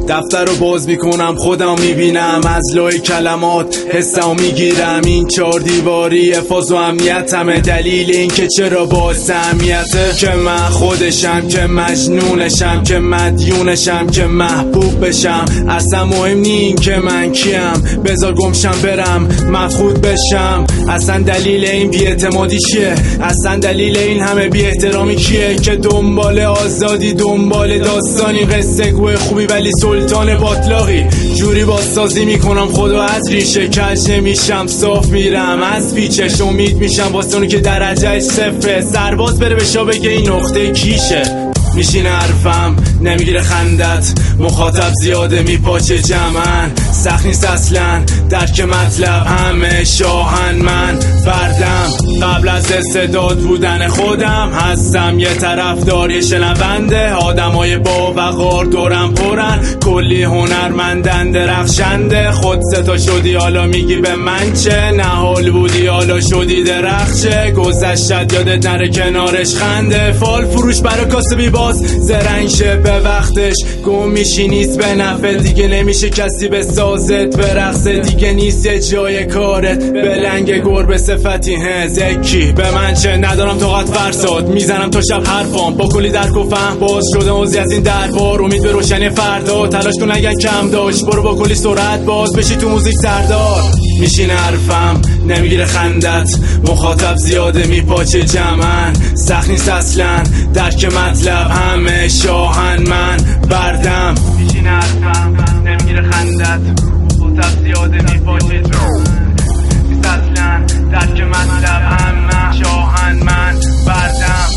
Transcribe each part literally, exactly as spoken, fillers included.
دفتر رو باز میکنم خودم میبینم، از لای کلمات حسم میگیرم. این چهار دیواری فاز و امنیتمه، دلیل این که چرا باعث اهمیته که من خودشم، که مجنونشم، که مدیونشم، که محبوب بشم. اصلا مهم نیم که من کیم، بذار گمشم برم مفقود بشم. اصلا دلیل این بی‌اعتمادی چیه؟ اصلا دلیل این همه بی احترامی کیه؟ که دنبال آزادی، دنبال داستانی، قصه گوه خوبی ولی سلطان باطلاقی. جوری بازسازی میکنم خودو از ریشه، کج نمیشم صاف میرم از پیچش. امید میشم واسه اونی که درجهش صفره، سرباز بره به شا بگه این نقطه کیشه. میشینه حرفم نمیگیره خندت، مخاطب زیاده میپاچه جمعن. سخت نیست اصلا درک مطلب، همه شاهن من بردم. قبل از استعداد بودن خودم هستم یه طرفدار یه شنونده. آدمای با وقار دورم پرن، کلی هنرمندن درخشنده. خود ستا شدی حالا میگی به من چه؟ نهال بودی حالا شدی درخشه. گذشت یادت نره کنارش خنده. فال فروش برا کاسبی باز زرنگ شه به وقتش. گم میشی نیست به نفع دیگه، نمیشه کسی به سازت برقصه دیگه. نیست یه جای کارت به لنگ گربه صفتی هه زکی. به من چه؟ ندارم طاقت فرساد، میزنم تا شب حرفام با کلی درک و فهم. باز شدم عضوی از این دربار، امید به روشنی فردا. تلاش کن اگه کم داشت برو با کلی سرعت باز بشی تو موزیک سردار. میشینه حرفم نمیگیره خندت، مخاطب زیاده میپاچه جمعن. سخت نیست اصلا درک مطلب، همه شاهن من بردم. میشینه حرفم نمیگیره خندت، مخاطب زیاده میپاچه جمعن. نیست اصلا درک مطلب، همه شاهن من بردم.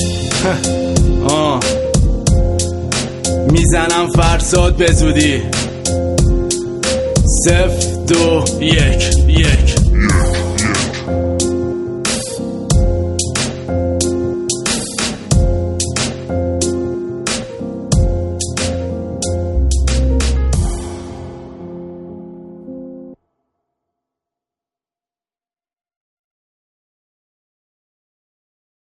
آه میزنم فرساد به زودی. صفر دو یک یک